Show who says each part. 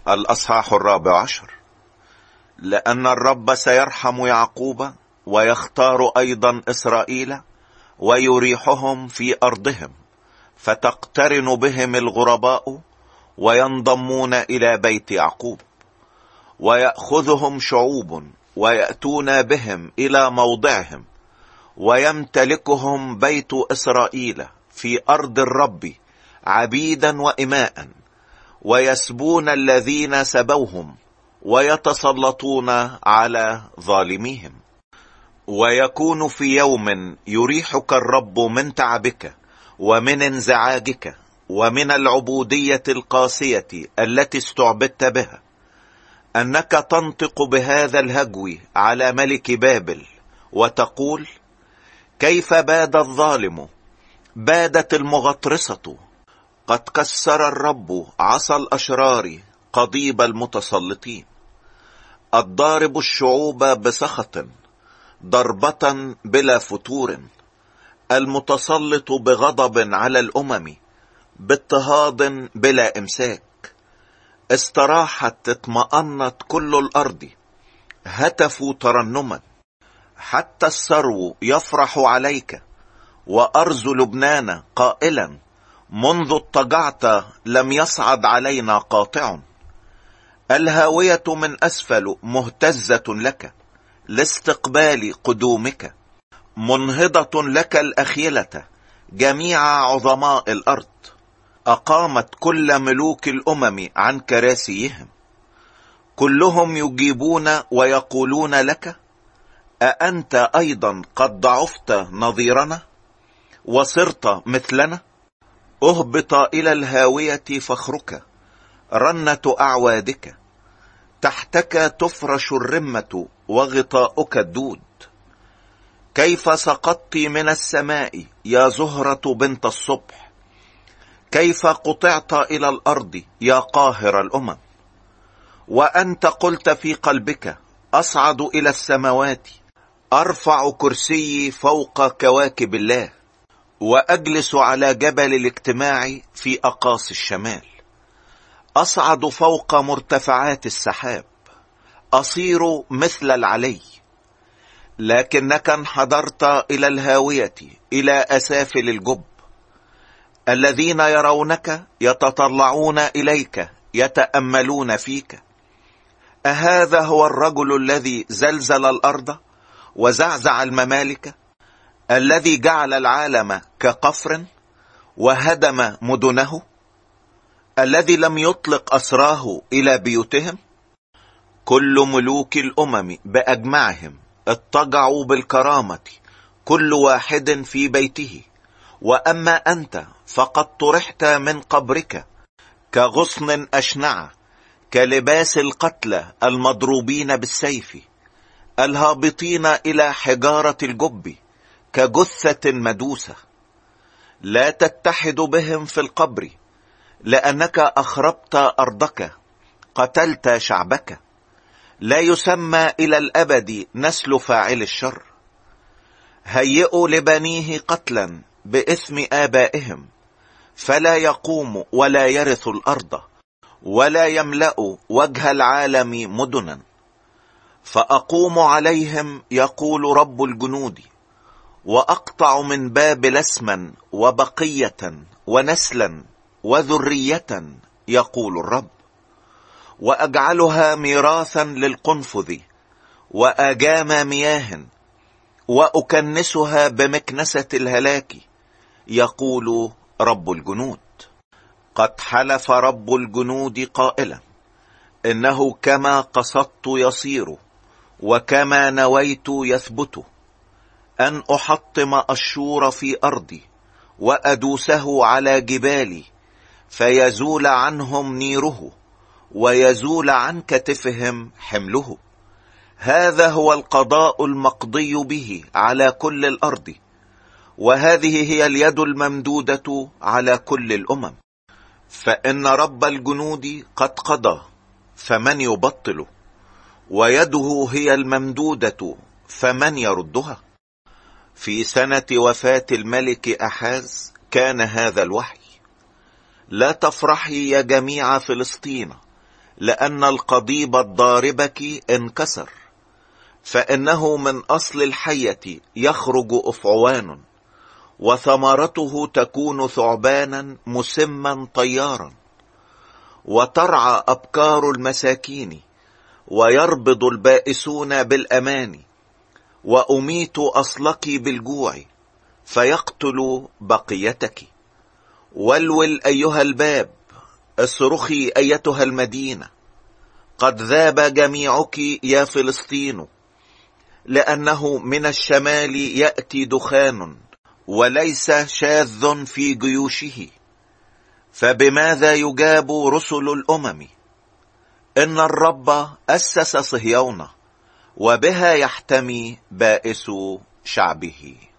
Speaker 1: الأصحاح 14. لأن الرب سيرحم يعقوب ويختار أيضا إسرائيل ويريحهم في أرضهم، فتقترن بهم الغرباء وينضمون إلى بيت يعقوب، ويأخذهم شعوب ويأتون بهم إلى موضعهم، ويمتلكهم بيت إسرائيل في أرض الرب عبيدا وإماء، ويسبون الذين سبوهم ويتسلطون على ظالميهم. ويكون في يوم يريحك الرب من تعبك ومن انزعاجك ومن العبودية القاسية التي استعبدت بها، أنك تنطق بهذا الهجو على ملك بابل وتقول: كيف باد الظالم، بادت المغطرسة، قد كسر الرب عصا الأشرار قضيب المتسلطين، الضارب الشعوب بسخط ضربة بلا فتور، المتسلط بغضب على الأمم باضطهاد بلا إمساك. استراحت اطمأنت كل الأرض، هتفوا ترنما، حتى السرو يفرح عليك، وأرز لبنان قائلا: منذ اضطجعت لم يصعد علينا قاطع. الهاوية من أسفل مهتزة لك لاستقبال قدومك، منهضة لك الأخيلة جميع عظماء الأرض. أقامت كل ملوك الأمم عن كراسيهم، كلهم يجيبون ويقولون لك: أأنت أيضا قد ضعفت نظيرنا وصرت مثلنا؟ أهبط إلى الهاوية فخرك، رنة أعوادك، تحتك تفرش الرمة وغطاؤك الدود. كيف سقطت من السماء يا زهرة بنت الصبح، كيف قطعت إلى الأرض يا قاهر الأمم. وأنت قلت في قلبك: أصعد إلى السماوات، أرفع كرسيي فوق كواكب الله، وأجلس على جبل الاجتماع في أقاصي الشمال. أصعد فوق مرتفعات السحاب، أصير مثل العلي. لكنك انحدرت إلى الهاوية، إلى أسافل الجب. الذين يرونك يتطلعون إليك، يتأملون فيك. أهذا هو الرجل الذي زلزل الأرض وزعزع الممالك، الذي جعل العالم كقفر وهدم مدنه، الذي لم يطلق أسراه إلى بيوتهم؟ كل ملوك الأمم بأجمعهم اضطجعوا بالكرامة، كل واحد في بيته. وأما أنت فقد طرحت من قبرك كغصن أشنع، كلباس القتلى المضروبين بالسيف، الهابطين إلى حجارة الجب كجثة مدوسة. لا تتحد بهم في القبر، لأنك أخربت أرضك، قتلت شعبك. لا يسمى إلى الأبد نسل فاعل الشر. هيئوا لبنيه قتلا بإثم آبائهم، فلا يقوم ولا يرث الأرض، ولا يملأ وجه العالم مدنا. فأقوم عليهم يقول رب الجنود، وأقطع من بابل اسما وبقية ونسلا وذرية، يقول الرب. وأجعلها ميراثا للقنفذ وآجام مياه، وأكنسها بمكنسة الهلاك، يقول رب الجنود. قد حلف رب الجنود قائلا: إنه كما قصدت يصير، وكما نويت يثبت، أن أحطم أشور في أرضي وأدوسه على جبالي، فيزول عنهم نيره ويزول عن كتفهم حمله. هذا هو القضاء المقضي به على كل الأرض، وهذه هي اليد الممدودة على كل الأمم. فإن رب الجنود قد قضى، فمن يبطل؟ ويده هي الممدودة، فمن يردها؟ في سنة وفاة الملك أحاز كان هذا الوحي: لا تفرحي يا جميع فلسطين، لأن القضيب الضاربك انكسر، فإنه من أصل الحية يخرج أفعوان، وثمرته تكون ثعبانا مسما طيارا. وترعى أبكار المساكين، ويربض البائسون بالأمان. وأميت أصلك بالجوع، فيقتل بقيتك. ولول أيها الباب، اصرخي أيتها المدينة. قد ذاب جميعك يا فلسطين، لأنه من الشمال يأتي دخان، وليس شاذ في جيوشه. فبماذا يجاب رسل الأمم؟ إن الرب أسس صهيون، وبها يحتمي بائس شعبه.